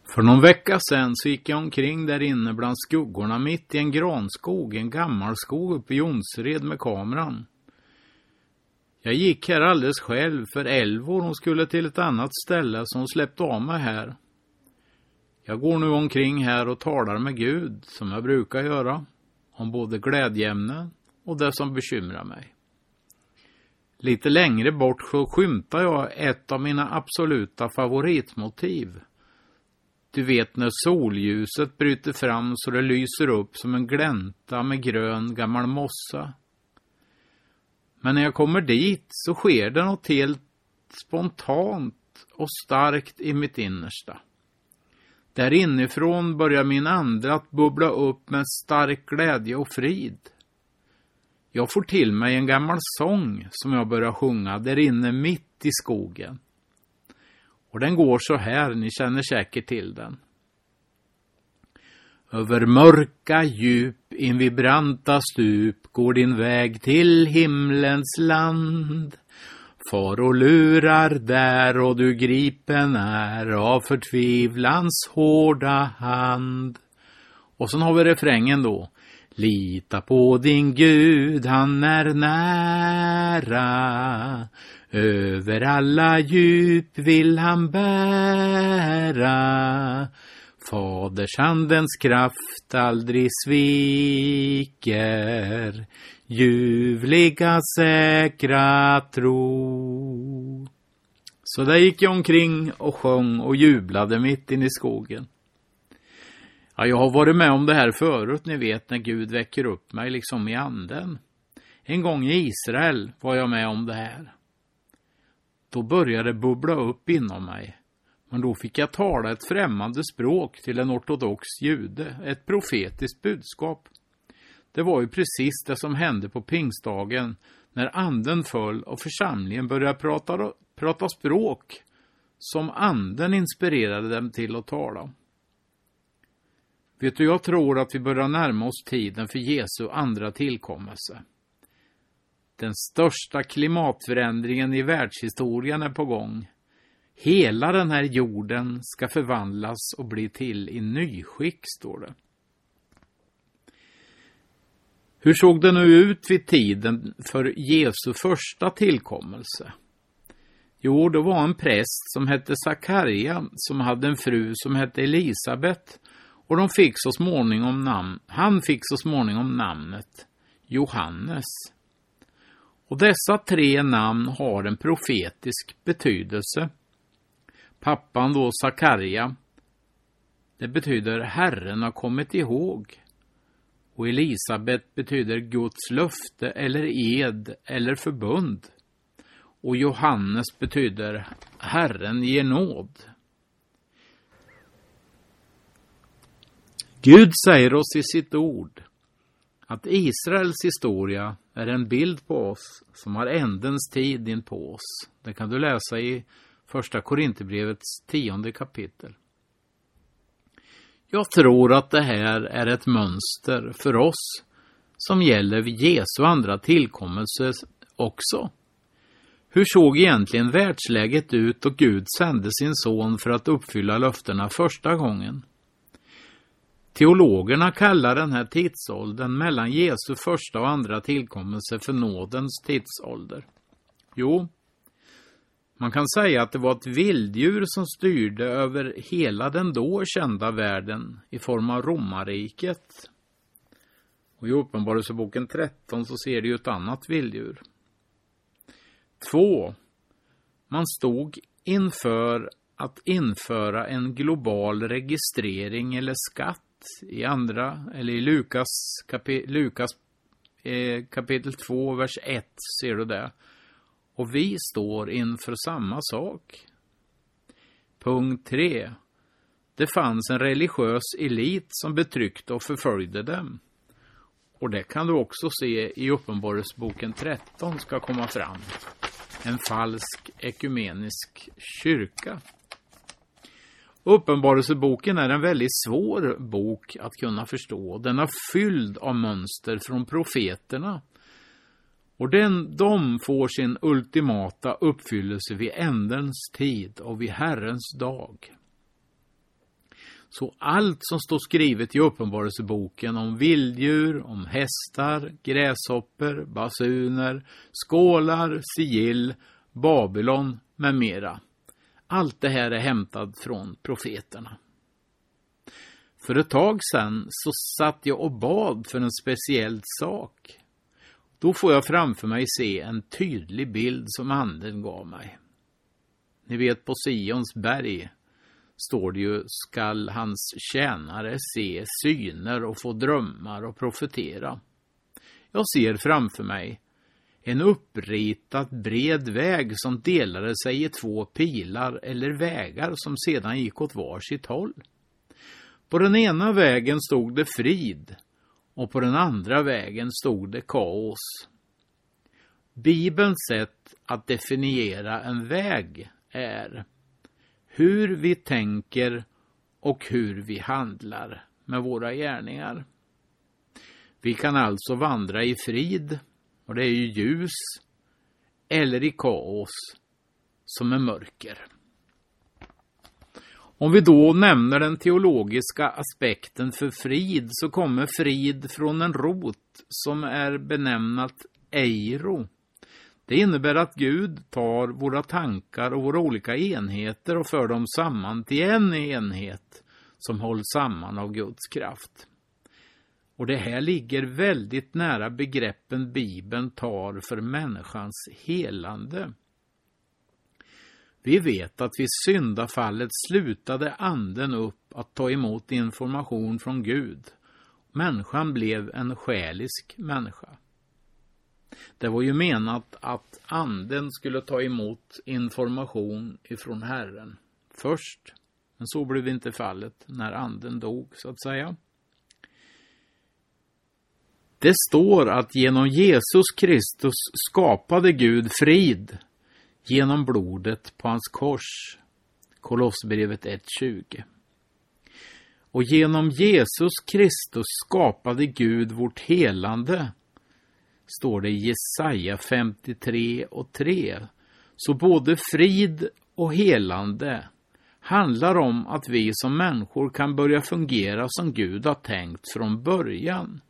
För någon vecka sedan så gick jag omkring där inne bland skuggorna mitt i en granskog, en gammal skog uppe i Jonsered med kameran. Jag gick här alldeles själv för Elvor, hon skulle till ett annat ställe så hon släppte av mig här. Jag går nu omkring här och talar med Gud som jag brukar göra, om både glädjeämnen och det som bekymrar mig. Lite längre bort så skymtar jag ett av mina absoluta favoritmotiv. Du vet när solljuset bryter fram så det lyser upp som en glänta med grön gammal mossa. Men när jag kommer dit så sker det något helt spontant och starkt i mitt innersta. Där inifrån börjar min ande att bubbla upp med stark glädje och frid. Jag får till mig en gammal sång som jag börjar sjunga där inne mitt i skogen. Och den går så här, ni känner säkert till den. Över mörka djup, in vid branta stup, går din väg till himlens land. Far och lurar där och du gripen är av förtvivlans hårda hand. Och sen har vi refrängen då. Lita på din Gud, han är nära. Över alla djup vill han bära. Faders handens kraft aldrig sviker. Ljuvliga säkra tro. Så där gick jag omkring och sjöng och jublade mitt in i skogen. Ja, jag har varit med om det här förut, ni vet, när Gud väcker upp mig liksom i anden. En gång i Israel var jag med om det här. Då började det bubbla upp inom mig. Men då fick jag tala ett främmande språk till en ortodox jude, ett profetiskt budskap. Det var ju precis det som hände på pingstdagen när anden föll och församlingen började prata språk som anden inspirerade dem till att tala. Vet du, jag tror att vi börjar närma oss tiden för Jesu andra tillkommelse. Den största klimatförändringen i världshistorien är på gång. Hela den här jorden ska förvandlas och bli till i nyskick, står det. Hur såg det nu ut vid tiden för Jesu första tillkommelse? Jo, det var en präst som hette Sakarja som hade en fru som hette Elisabet. Och han fick så småningom namnet Johannes. Och dessa tre namn har en profetisk betydelse. Pappan då, Sakarja, det betyder Herren har kommit ihåg. Och Elisabet betyder Guds löfte eller ed eller förbund. Och Johannes betyder Herren ger nåd. Gud säger oss i sitt ord att Israels historia är en bild på oss som har ändens tid in på oss. Det kan du läsa i första Korinthierbrevets 10:e kapitel. Jag tror att det här är ett mönster för oss som gäller vid Jesu andra tillkommelse också. Hur såg egentligen världsläget ut och Gud sände sin son för att uppfylla löftena första gången? Teologerna kallar den här tidsåldern mellan Jesu första och andra tillkommelse för nådens tidsålder. Jo, man kan säga att det var ett vilddjur som styrde över hela den då kända världen i form av romarriket. Och i Uppenbarelseboken 13 så ser det ju ett annat vilddjur. 2. Man stod inför att införa en global registrering eller skatt. I Lukas kapitel 2 vers 1 ser du det. Och vi står inför samma sak. Punkt 3. Det fanns en religiös elit som betryckte och förföljde dem. Och det kan du också se i Uppenbarelseboken 13 ska komma fram. En falsk ekumenisk kyrka. Uppenbarelseboken är en väldigt svår bok att kunna förstå. Den är fylld av mönster från profeterna. Och de får sin ultimata uppfyllelse vid ändens tid och vid Herrens dag. Så allt som står skrivet i Uppenbarelseboken om vilddjur, om hästar, gräshopper, basuner, skålar, sigill, Babylon med mera. Allt det här är hämtat från profeterna. För ett tag sedan så satt jag och bad för en speciell sak. Då får jag framför mig se en tydlig bild som anden gav mig. Ni vet, på Sions berg står det ju: skall hans tjänare se syner och få drömmar och profetera. Jag ser framför mig en uppritat bred väg som delade sig i 2 pilar eller vägar som sedan gick åt varsitt håll. På den ena vägen stod det frid och på den andra vägen stod det kaos. Bibelns sätt att definiera en väg är hur vi tänker och hur vi handlar med våra gärningar. Vi kan alltså vandra i frid, och det är ju ljus, eller i kaos som är mörker. Om vi då nämner den teologiska aspekten för frid, så kommer frid från en rot som är benämnat eiro. Det innebär att Gud tar våra tankar och våra olika enheter och för dem samman till en enhet som hålls samman av Guds kraft. Och det här ligger väldigt nära begreppen Bibeln tar för människans helande. Vi vet att vid syndafallet slutade anden upp att ta emot information från Gud. Människan blev en själisk människa. Det var ju menat att anden skulle ta emot information ifrån Herren först. Men så blev inte fallet när anden dog, så att säga. Det står att genom Jesus Kristus skapade Gud frid genom blodet på hans kors. Kolosserbrevet 1:20. Och genom Jesus Kristus skapade Gud vårt helande, står det i Jesaja 53:3. Så både frid och helande handlar om att vi som människor kan börja fungera som Gud har tänkt från början.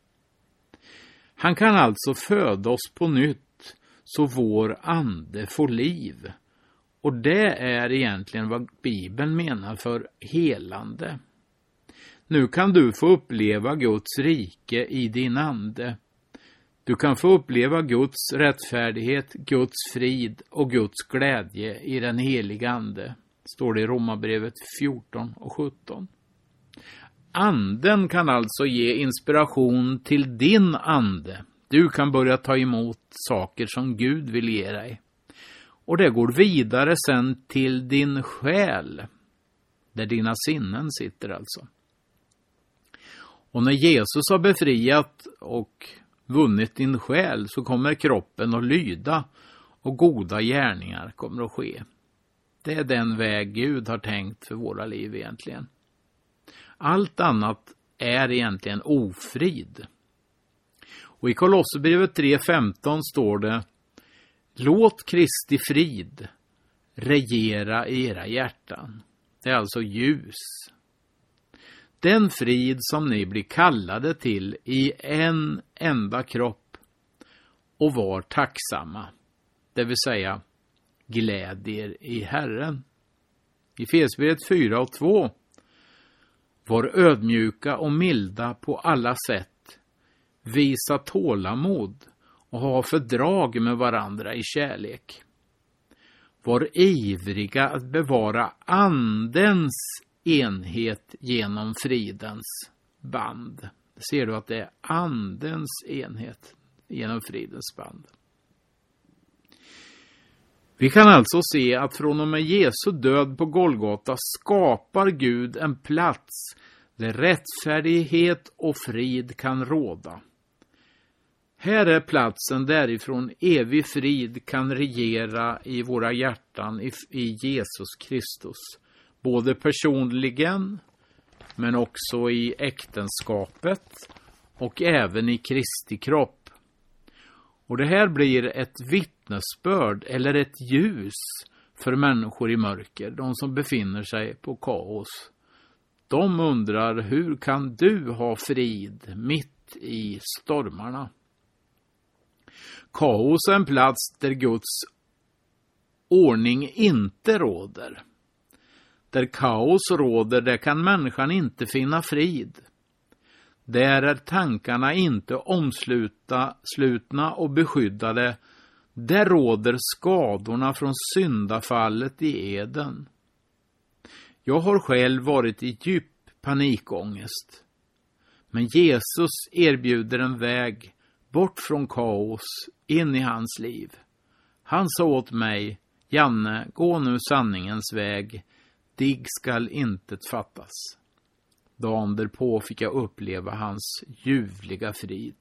Han kan alltså föda oss på nytt så vår ande får liv. Och det är egentligen vad Bibeln menar för helande. Nu kan du få uppleva Guds rike i din ande. Du kan få uppleva Guds rättfärdighet, Guds frid och Guds glädje i den heliga ande, står det i Romarbrevet 14:17. Anden kan alltså ge inspiration till din ande. Du kan börja ta emot saker som Gud vill ge dig. Och det går vidare sen till din själ, där dina sinnen sitter alltså. Och när Jesus har befriat och vunnit din själ, så kommer kroppen att lyda och goda gärningar kommer att ske. Det är den väg Gud har tänkt för våra liv egentligen. Allt annat är egentligen ofrid. Och i Kolosserbrevet 3:15 står det: låt Kristi frid regera i era hjärtan. Det är alltså ljus. Den frid som ni blir kallade till i en enda kropp, och var tacksamma, det vill säga glädjer i Herren. I Efesierbrevet 4:2: var ödmjuka och milda på alla sätt, visa tålamod och ha fördrag med varandra i kärlek. Var ivriga att bevara andens enhet genom fridens band. Ser du att det är andens enhet genom fridens band? Vi kan alltså se att från och med Jesu död på Golgata skapar Gud en plats där rättfärdighet och frid kan råda. Här är platsen därifrån evig frid kan regera i våra hjärtan i Jesus Kristus. Både personligen, men också i äktenskapet och även i Kristi kropp. Och det här blir ett vittnesbörd eller ett ljus för människor i mörker, de som befinner sig på kaos. De undrar, hur kan du ha frid mitt i stormarna? Kaos är en plats där Guds ordning inte råder. Där kaos råder, där kan människan inte finna frid. Där är tankarna inte omslutna och beskyddade. Där råder skadorna från syndafallet i Eden. Jag har själv varit i djup panikångest. Men Jesus erbjuder en väg bort från kaos in i hans liv. Han sa åt mig, Janne, gå nu sanningens väg. Dig skall intet fattas. Dagen därpå fick jag uppleva hans ljuvliga frid.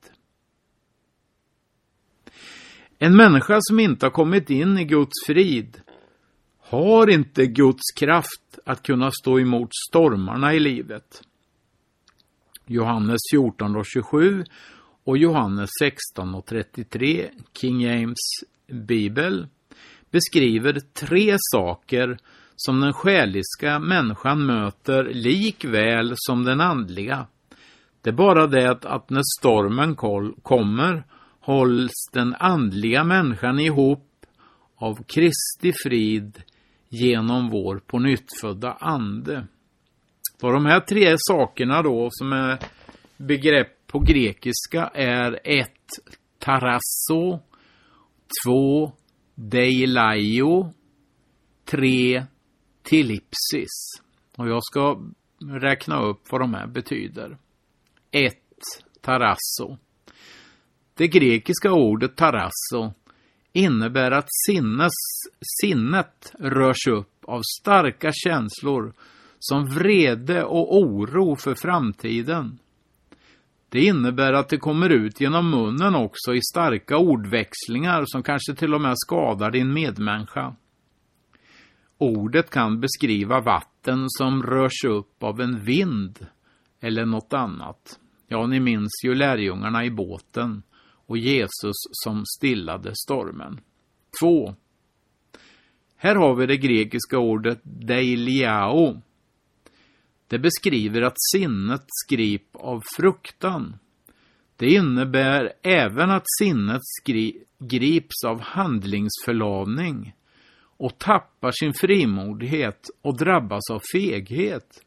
En människa som inte har kommit in i Guds frid har inte Guds kraft att kunna stå emot stormarna i livet. Johannes 14:27 och Johannes 16:33, King James Bibel, beskriver 3 saker som den själiska människan möter likväl som den andliga. Det är bara det att när stormen kommer hålls den andliga människan ihop av Kristi frid genom vår pånyttfödda ande. Så de här 3 sakerna då som är begrepp på grekiska är 1. Tarasso, 2. Deilaio, 3. Tilipsis. Och jag ska räkna upp vad de här betyder. 1. Tarasso. Det grekiska ordet tarasso innebär att sinnet rörs upp av starka känslor som vrede och oro för framtiden. Det innebär att det kommer ut genom munnen också i starka ordväxlingar som kanske till och med skadar din medmänniska. Ordet kan beskriva vatten som rörs upp av en vind eller något annat. Ja, ni minns ju lärjungarna i båten och Jesus som stillade stormen. 2. Här har vi det grekiska ordet deiliao. Det beskriver att sinnet grip av fruktan. Det innebär även att sinnet grips av handlingsförlamning och tappar sin frimodighet och drabbas av feghet.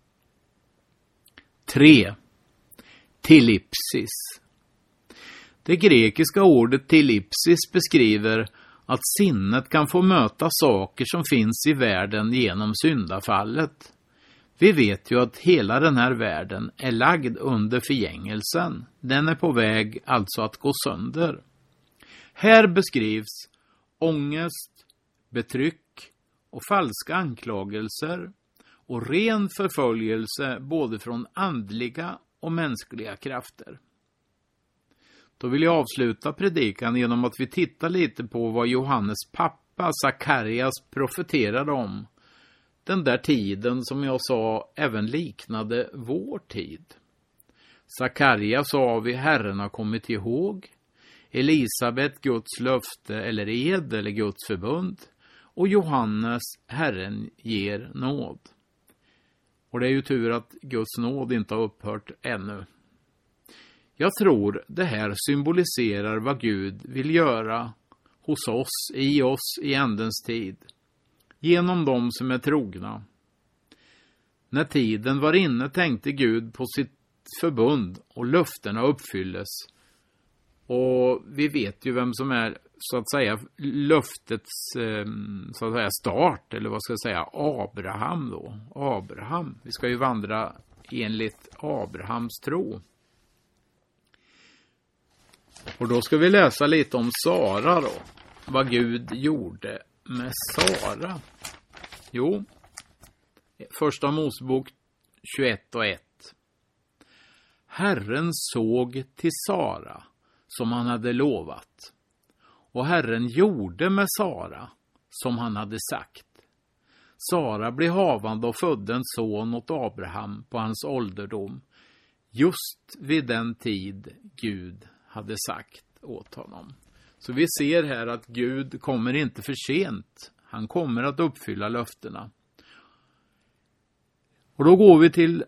3. Tilipsis. Det grekiska ordet tilipsis beskriver att sinnet kan få möta saker som finns i världen genom syndafallet. Vi vet ju att hela den här världen är lagd under förgängelsen. Den är på väg alltså att gå sönder. Här beskrivs ångest, betryck och falska anklagelser och ren förföljelse både från andliga och mänskliga krafter. Då vill jag avsluta predikan genom att vi tittar lite på vad Johannes pappa Sakarias profeterade om. Den där tiden som jag sa även liknade vår tid. Sakarias sa vi Herren har kommit ihåg. Elisabet Guds löfte eller ed eller Guds förbund. Och Johannes Herren ger nåd. Och det är ju tur att Guds nåd inte har upphört ännu. Jag tror det här symboliserar vad Gud vill göra hos oss, i ändens tid. Genom dem som är trogna. När tiden var inne tänkte Gud på sitt förbund och löftena uppfylles. Och vi vet ju vem som är så att säga löftets så att säga start, eller vad ska jag säga, Abraham då. Abraham, vi ska ju vandra enligt Abrahams tro. Och då ska vi läsa lite om Sara då. Vad Gud gjorde med Sara. Jo, första Mosebok 21:1. Herren såg till Sara som han hade lovat. Och Herren gjorde med Sara som han hade sagt. Sara blev havande och födde en son åt Abraham på hans ålderdom. Just vid den tid Gud hade sagt åt honom. Så vi ser här att Gud kommer inte för sent. Han kommer att uppfylla löftena. Och då går vi till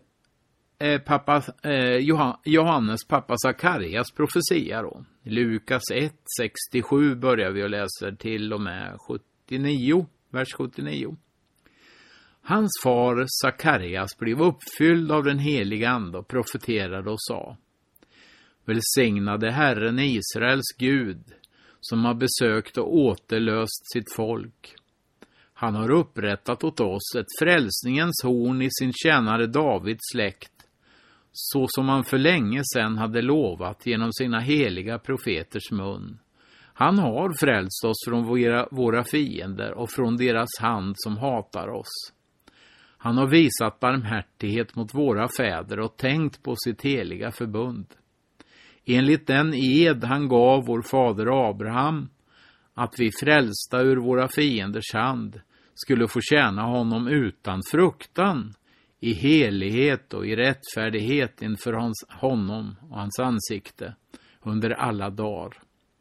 Johannes pappa Sakarias profetia då. Lukas 1:67 börjar vi och läser till och med 79, vers 79. Hans far Sakarias blev uppfylld av den heliga ande och profeterade och sa: Välsignade Herren Israels Gud, som har besökt och återlöst sitt folk. Han har upprättat åt oss ett frälsningens horn i sin tjänare Davids släkt, så som han för länge sedan hade lovat genom sina heliga profeters mun. Han har frälst oss från våra fiender och från deras hand som hatar oss. Han har visat barmhärtighet mot våra fäder och tänkt på sitt heliga förbund. Enligt den ed han gav vår fader Abraham, att vi frälsta ur våra fienders hand skulle få tjäna honom utan fruktan, i helighet och i rättfärdighet inför honom och hans ansikte under alla dagar.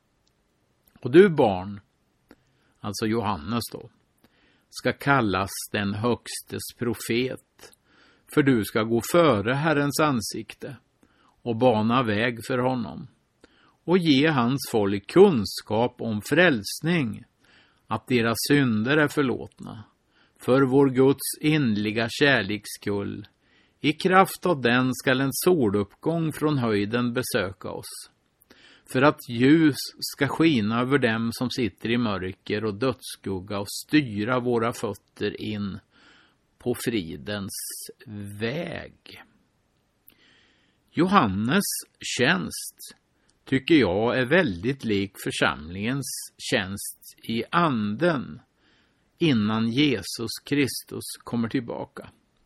Och du barn, alltså Johannes då, ska kallas den högstes profet, för du ska gå före Herrens ansikte och bana väg för honom och ge hans folk kunskap om frälsning, att deras synder är förlåtna, för vår Guds inliga kärleks skull. I kraft av den skall en soluppgång från höjden besöka oss, för att ljus ska skina över dem som sitter i mörker och dödsskugga och styra våra fötter in på fridens väg. Johannes tjänst tycker jag är väldigt lik församlingens tjänst i anden innan Jesus Kristus kommer tillbaka.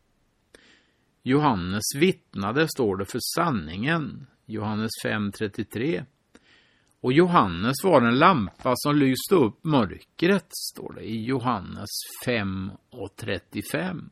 Johannes vittnade, står det, för sanningen, Johannes 5:33. Och Johannes var en lampa som lyste upp mörkret, står det i Johannes 5:35.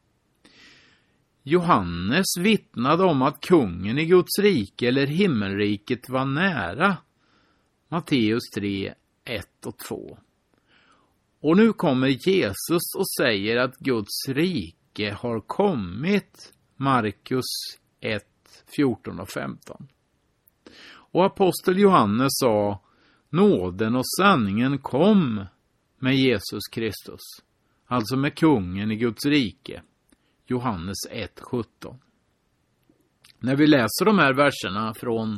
Johannes vittnade om att kungen i Guds rike eller himmelriket var nära, Matteus 3:1-2. Och nu kommer Jesus och säger att Guds rike har kommit, Markus 1:14-15. Och apostel Johannes sa: nåden och sanningen kom med Jesus Kristus, alltså med kungen i Guds rike, Johannes 1:17. När vi läser de här verserna från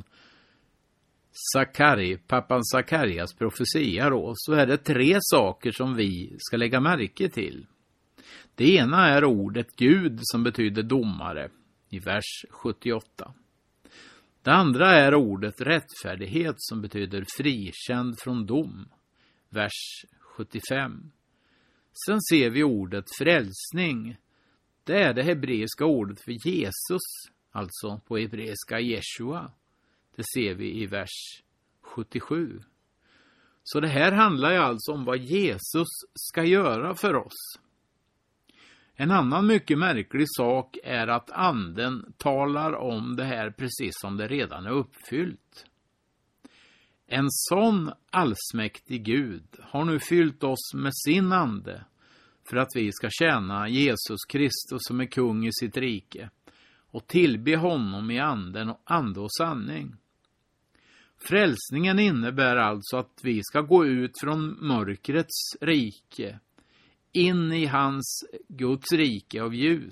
pappan Sakarias profetia då, så är det 3 saker som vi ska lägga märke till. Det ena är ordet Gud, som betyder domare, i vers 78. Det andra är ordet rättfärdighet, som betyder frikänd från dom, vers 75. Sen ser vi ordet frälsning. Det är det hebreiska ordet för Jesus, alltså på hebreiska Jeshua. Det ser vi i vers 77. Så det här handlar ju alltså om vad Jesus ska göra för oss. En annan mycket märklig sak är att anden talar om det här precis som det redan är uppfyllt. En sån allsmäktig Gud har nu fyllt oss med sin ande för att vi ska tjäna Jesus Kristus som är kung i sitt rike och tillbe honom i ande och sanning. Frälsningen innebär alltså att vi ska gå ut från mörkrets rike in i hans Guds rike av ljus.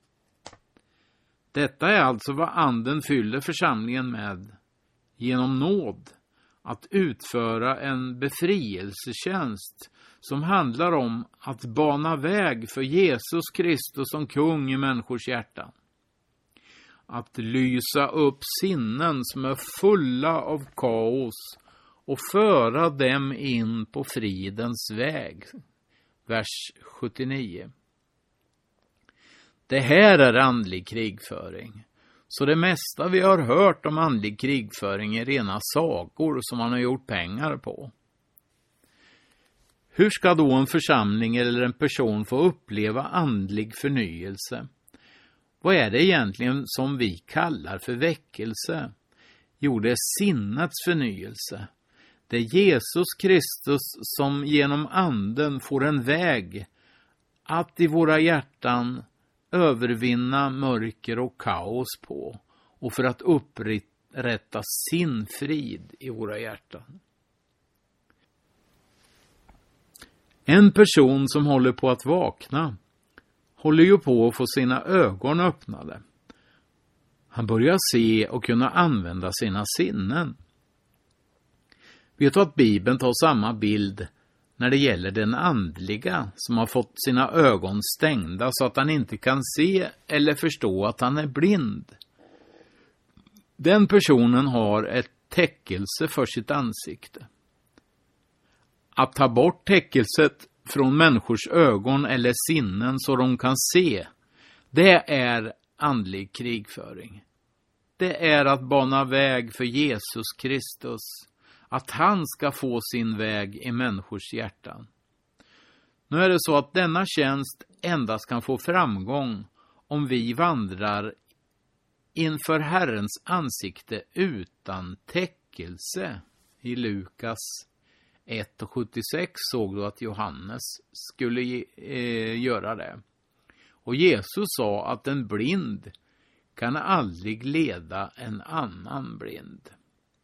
Detta är alltså vad anden fyller församlingen med genom nåd, att utföra en befrielsetjänst som handlar om att bana väg för Jesus Kristus som kung i människors hjärtan. Att lysa upp sinnen som är fulla av kaos och föra dem in på fridens väg. Vers 79. Det här är andlig krigföring. Så det mesta vi har hört om andlig krigföring är rena sagor som man har gjort pengar på. Hur ska då en församling eller en person få uppleva andlig förnyelse? Vad är det egentligen som vi kallar för väckelse? Jo, det är sinnets förnyelse. Det är Jesus Kristus som genom anden får en väg att i våra hjärtan övervinna mörker och kaos på och för att upprätta sin frid i våra hjärtan. En person som håller på att vakna håller ju på att få sina ögon öppnade. Han börjar se och kunna använda sina sinnen. Vet du att Bibeln tar samma bild när det gäller den andliga som har fått sina ögon stängda så att han inte kan se eller förstå att han är blind. Den personen har ett täckelse för sitt ansikte. Att ta bort täckelset från människors ögon eller sinnen så de kan se, det är andlig krigföring. Det är att bana väg för Jesus Kristus, att han ska få sin väg i människors hjärtan. Nu är det så att denna tjänst endast kan få framgång om vi vandrar inför Herrens ansikte utan täckelse. I Lukas 1:76 såg du att Johannes skulle göra det. Och Jesus sa att en blind kan aldrig leda en annan blind.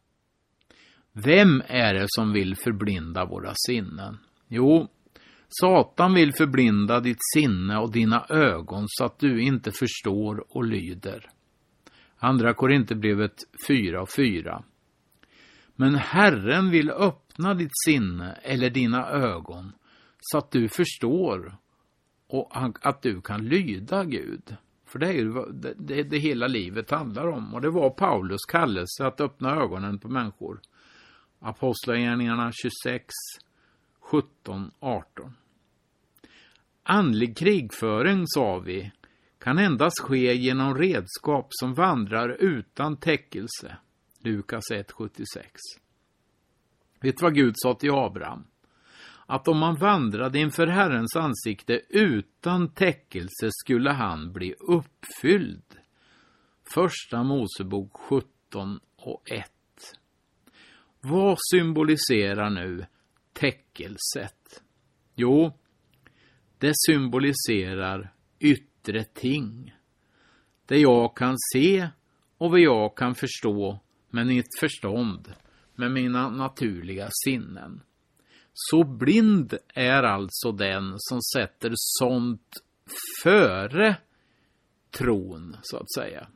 Vem är det som vill förblinda våra sinnen? Jo, Satan vill förblinda ditt sinne och dina ögon så att du inte förstår och lyder. Andra Korinthierbrevet 4:4. Men Herren vill öppna ditt sinne eller dina ögon så att du förstår och att du kan lyda Gud. För det är ju det hela livet handlar om. Och det var Paulus kallelse att öppna ögonen på människor. Apostlagärningarna 26, 17, 18. Andlig krigföring, sa vi, kan endast ske genom redskap som vandrar utan täckelse. Lukas 1:76. Vet vad Gud sa till Abraham? Att om man vandrade inför Herrens ansikte utan täckelse skulle han bli uppfylld. Första Mosebok 17:1. Vad symboliserar nu täckelset? Jo, det symboliserar yttre ting. Det jag kan se och vad jag kan förstå med mitt förstånd, med mina naturliga sinnen. Så blind är alltså den som sätter sånt före tron, så att säga.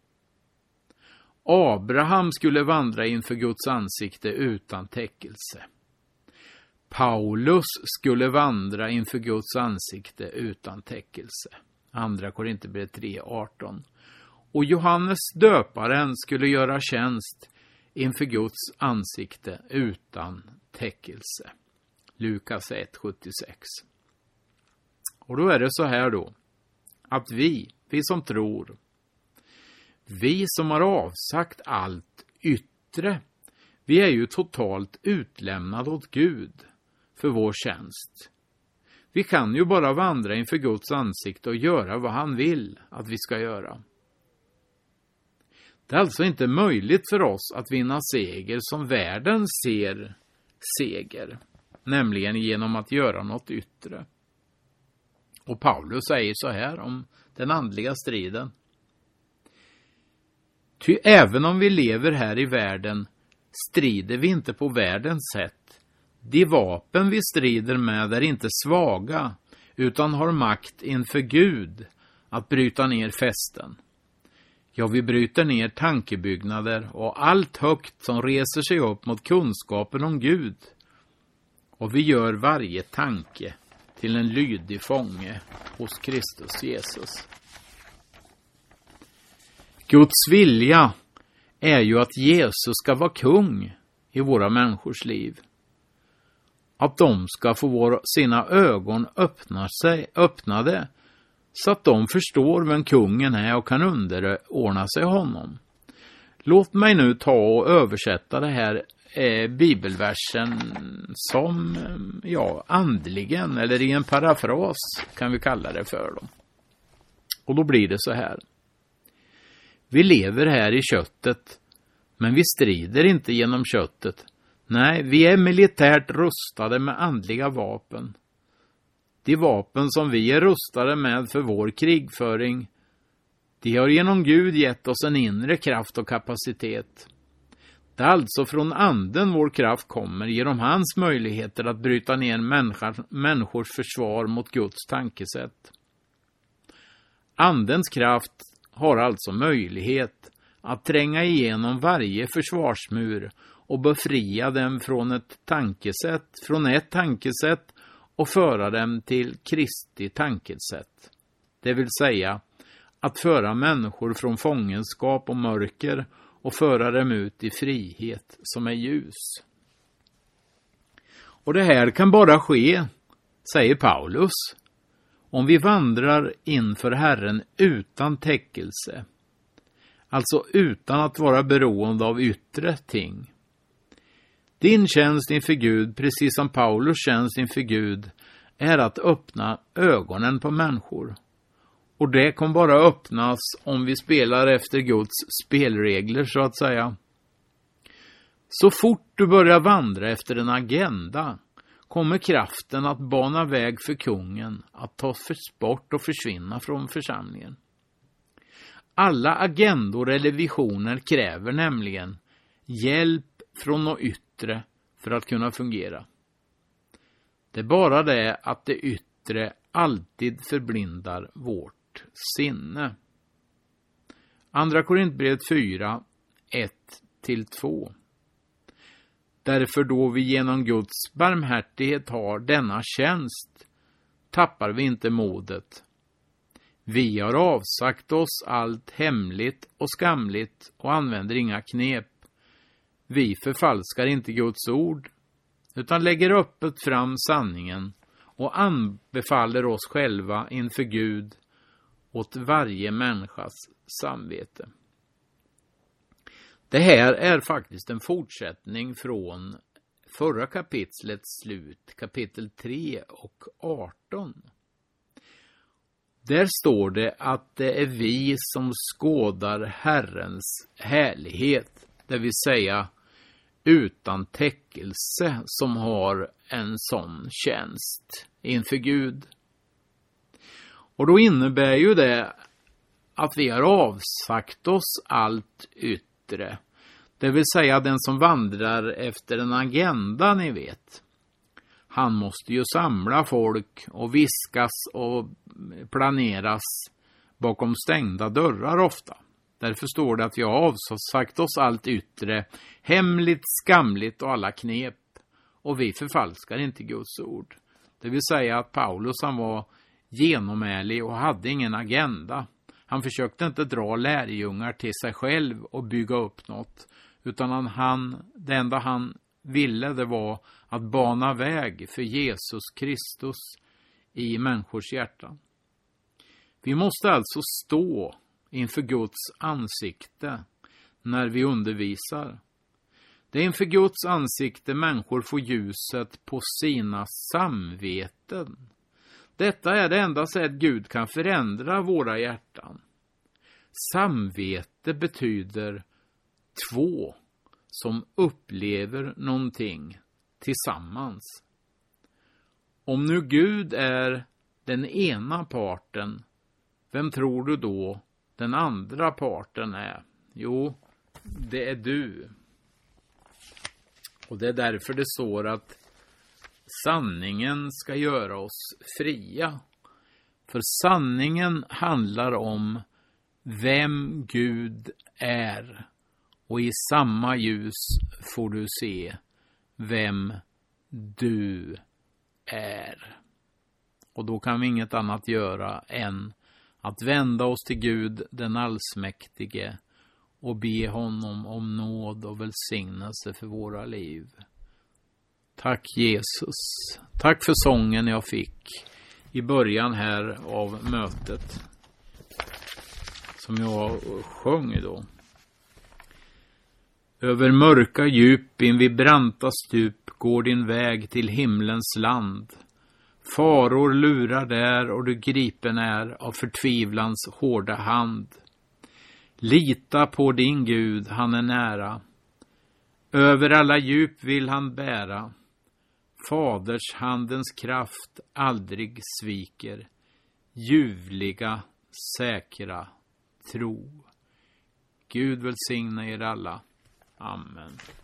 Abraham skulle vandra inför Guds ansikte utan täckelse. Paulus skulle vandra inför Guds ansikte utan täckelse. Andra Korinthierbrevet 3:18. Och Johannes döparen skulle göra tjänst inför Guds ansikte utan täckelse. Lukas 1:76. Och då är det så här då, att vi som tror, vi som har avsagt allt yttre, vi är ju totalt utlämnade åt Gud för vår tjänst. Vi kan ju bara vandra inför Guds ansikte och göra vad han vill att vi ska göra. Det är alltså inte möjligt för oss att vinna seger som världen ser seger, nämligen genom att göra något yttre. Och Paulus säger så här om den andliga striden. Ty även om vi lever här i världen strider vi inte på världens sätt. De vapen vi strider med är inte svaga utan har makt inför Gud att bryta ner fästen. Ja, vi bryter ner tankebyggnader och allt högt som reser sig upp mot kunskapen om Gud. Och vi gör varje tanke till en lydig fånge hos Kristus Jesus. Guds vilja är ju att Jesus ska vara kung i våra människors liv. Att de ska få sina ögon öppnade så att de förstår vem kungen är och kan underordna sig honom. Låt mig nu ta och översätta det här bibelversen som andligen, eller i en parafras kan vi kalla det för dem. Och då blir det så här. Vi lever här i köttet, men vi strider inte genom köttet. Nej, vi är militärt rustade med andliga vapen. De vapen som vi är rustade med för vår krigföring, de har genom Gud gett oss en inre kraft och kapacitet. Det är alltså från anden vår kraft kommer genom hans möjligheter att bryta ner människors försvar mot Guds tankesätt. Andens kraft har alltså möjlighet att tränga igenom varje försvarsmur och befria dem från ett tankesätt och föra dem till Kristi tankesätt. Det vill säga att föra människor från fångenskap och mörker och föra dem ut i frihet som är ljus. Och det här kan bara ske, säger Paulus, om vi vandrar inför Herren utan täckelse, alltså utan att vara beroende av yttre ting. Din tjänst inför Gud, precis som Paulus tjänst inför Gud, är att öppna ögonen på människor. Och det kan bara öppnas om vi spelar efter Guds spelregler, så att säga. Så fort du börjar vandra efter en agenda kommer kraften att bana väg för kungen att ta bort och försvinna från församlingen. Alla agendor eller visioner kräver nämligen hjälp från något yttre för att kunna fungera. Det är bara det att det yttre alltid förblindar vårt sinne. Andra Korintierbrevet 4, 1-2. Därför då vi genom Guds barmhärtighet har denna tjänst, tappar vi inte modet. Vi har avsagt oss allt hemligt och skamligt och använder inga knep. Vi förfalskar inte Guds ord, utan lägger öppet fram sanningen och anbefaller oss själva inför Gud åt varje människas samvete. Det här är faktiskt en fortsättning från förra kapitlets slut, kapitel 3 och 18. Där står det att det är vi som skådar Herrens härlighet, det vill säga utan täckelse, som har en sån tjänst inför Gud. Och då innebär ju det att vi har avsagt oss allt yttre. Det vill säga den som vandrar efter en agenda, ni vet. Han måste ju samla folk och viskas och planeras bakom stängda dörrar ofta. Därför står det att vi har avsagt oss allt yttre, hemligt, skamligt och alla knep. Och vi förfalskar inte Guds ord. Det vill säga att Paulus, han var genomärlig och hade ingen agenda. Han försökte inte dra lärjungar till sig själv och bygga upp något. Utan det enda han ville, det var att bana väg för Jesus Kristus i människors hjärtan. Vi måste alltså stå inför Guds ansikte när vi undervisar. Det är inför Guds ansikte människor får ljuset på sina samveten. Detta är det enda sätt Gud kan förändra våra hjärtan. Samvete betyder två som upplever någonting tillsammans. Om nu Gud är den ena parten, vem tror du då den andra parten är? Jo, det är du. Och det är därför det står att sanningen ska göra oss fria. För sanningen handlar om vem Gud är. Och i samma ljus får du se vem du är. Och då kan vi inget annat göra än att vända oss till Gud, den allsmäktige, och be honom om nåd och välsignelse för våra liv. Tack Jesus. Tack för sången jag fick i början här av mötet, som jag sjöng då. Över mörka djup in vid branta stup går din väg till himlens land. Faror lurar där och du gripen är av förtvivlans hårda hand. Lita på din Gud, han är nära. Över alla djup vill han bära. Faders handens kraft aldrig sviker. Ljuvliga, säkra tro. Gud välsigna er alla. Amen.